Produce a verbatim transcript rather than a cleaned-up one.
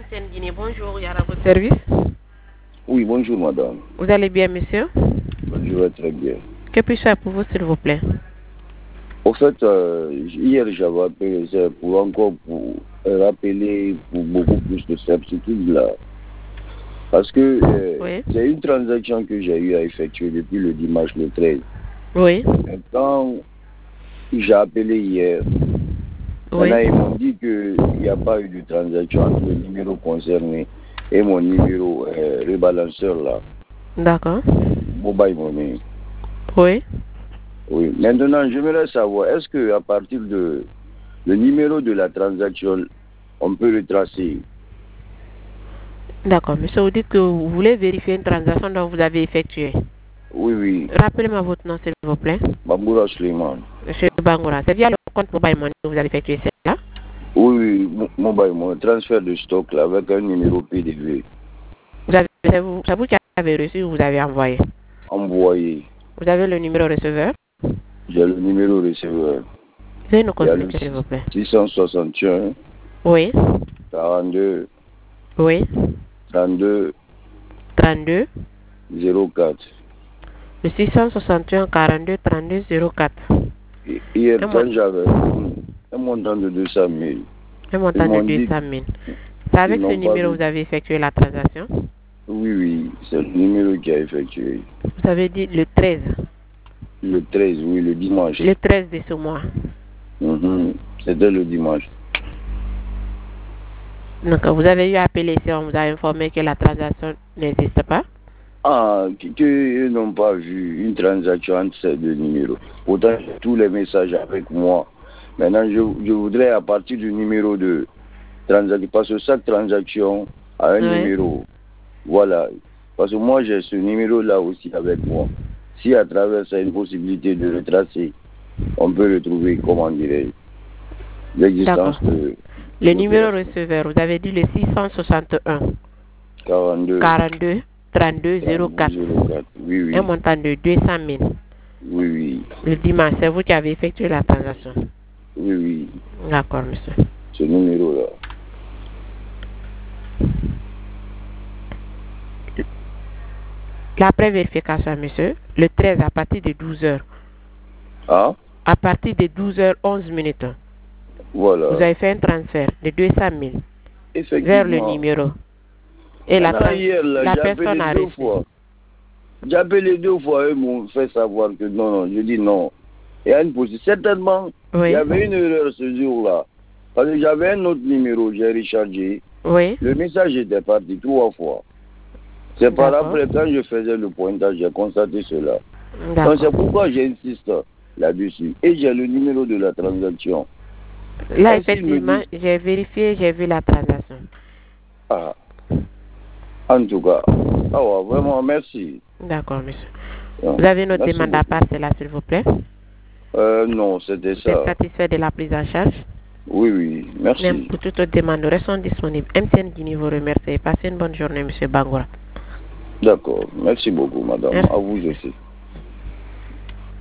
M T N Guinée, bonjour, Yara, votre service. Oui, bonjour madame. Vous allez bien, monsieur? Je vais très bien. Que puis-je faire pour vous, s'il vous plaît? Au fait, euh, hier j'avais appelé ça pour encore pour euh, rappeler pour beaucoup plus de certitude là. Parce que euh, Oui. c'est une transaction que j'ai eu à effectuer depuis le dimanche le treize. Oui. Et quand j'ai appelé hier, Oui. maintenant ils m'ont dit qu'il n'y a pas eu de transaction entre le numéro concerné et mon numéro euh, rebalanceur là. D'accord. Mobile Money. Oui. Oui. Maintenant, j'aimerais savoir, est-ce qu'à partir de le numéro de la transaction, on peut le tracer? D'accord, monsieur, vous dites que vous voulez vérifier une transaction dont vous avez effectuée. Oui, oui. Rappelez-moi votre nom, s'il vous plaît. Bamboura Suleiman. Monsieur Bangoura, c'est via le compte Mobile Money que vous avez effectué celle-là? Oui, oui, Mo- Mobile Money, transfert de stock là, avec un numéro P D V. Vous avez, c'est vous, c'est vous qui avez reçu ou vous avez envoyé? Envoyé. Vous avez le numéro receveur? J'ai le numéro receveur. Veuillez nous Il y a le communiquer, s'il vous plaît. six cent soixante et un, Oui. quarante-deux, Oui. trente-deux, trente-deux. zéro quatre. Le six cent soixante et un quarante-deux trente-deux zéro quatre. Et hier, Un, quand mon- j'avais un montant de deux cent mille, un ils montant de m'ont deux dit cent mille. C'est avec qu'ils ce n'ont pas numéro vu. que vous avez effectué la transaction? Oui, oui, c'est le numéro qui a effectué. Vous avez dit le treize. Le treize, oui, le dimanche. Le treize de ce mois. Mhm. C'était le dimanche. Donc, vous avez eu à appeler si on vous a informé que la transaction n'existe pas? Ah, qu'ils n'ont pas vu une transaction entre ces deux numéros. Pourtant, j'ai tous les messages avec moi. Maintenant, je, je voudrais à partir du numéro de transaction, parce que chaque transaction a un Oui. numéro. Voilà. Parce que moi, j'ai ce numéro-là aussi avec moi. Si à travers ça, une possibilité de le tracer, on peut le trouver, comment dirais-je, l'existence de... Le numéro receveur, vous avez dit le six cent soixante et un quarante-deux, quarante-deux trente-deux zéro quatre. Oui, oui. Un montant de deux cent mille. Oui, oui. Le dimanche, c'est vous qui avez effectué la transaction? Oui, oui. D'accord, monsieur. Ce numéro-là. L'après vérification, monsieur, le treize à partir de douze heures. Ah? À partir de douze heures onze minutes. Voilà. Vous avez fait un transfert de deux cent mille vers le Effectivement. numéro. Et la, Maintenant, hier, là, la j'ai personne appelé a deux reçu. fois. J'ai appelé deux fois, eux m'ont fait savoir que non, non. Je dis non. Il y a une possibilité. Certainement, Oui. il y avait une erreur ce jour-là. Parce que j'avais un autre numéro, j'ai rechargé. Oui. Le message était parti trois fois. C'est par après, quand je faisais le pointage, j'ai constaté cela. Donc c'est pourquoi j'insiste là-dessus. Et j'ai le numéro de la transaction. Là, Ainsi, effectivement, dit... j'ai vérifié, j'ai vu la transaction. Ah. En tout cas, ah ouais, vraiment, merci. D'accord, monsieur. Bon, vous avez notre merci demande à beaucoup. part, c'est là, s'il vous plaît? Euh, non, c'était ça. Vous êtes satisfait de la prise en charge? Oui, oui, merci. Même pour toute autre demande, nous restons disponibles. M T N Guinée vous remercie. Passez une bonne journée, monsieur Bangoura. D'accord, merci beaucoup, madame. Merci. À vous aussi.